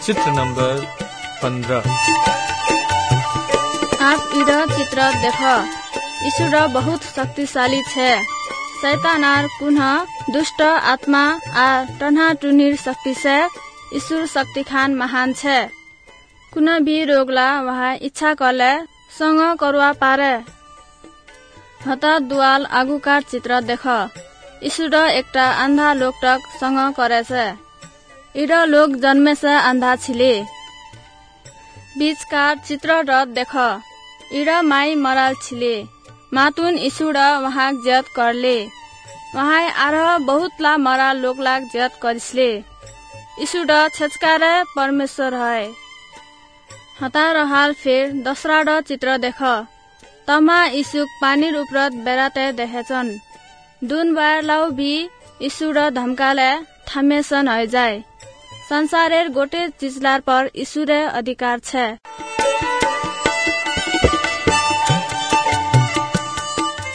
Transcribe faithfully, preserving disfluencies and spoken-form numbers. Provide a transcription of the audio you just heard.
चित्र नंबर पंद्रह। आप इधर चित्र देख ईश्वर बहुत शक्तिशाली छे। शैतान आर पुनः दुष्ट आत्मा आर टन्हा टुनिर शक्ति से ईश्वर शक्ति खान महान छे। कुना भी रोगला वहाँ इच्छा करले संग करवा पारे। हता दुआल आगुकार चित्र देख ईश्वर एकटा अंधा लोक तक संग करे छे। इरा लोग जन्मे से अंधा छिले। बीच का चित्र रथ देख इरा माई मराल छिले। मातुन ईश्वर वहाँ जत करले। वहाँ आरह बहुत ला मरा लोक लाग जत करिसले। ईश्वर छचकारे परमेश्वर है। हता रहाल फिर दसरा र चित्र देख तमा ईशुक पानीर उपरत बेराते देखेछन्। दुन बार लाउ भी ईश्वर धमकाले थामेसन है जाए। संसारेर गोटे चिजलार पर ईश्वरे अधिकार छे।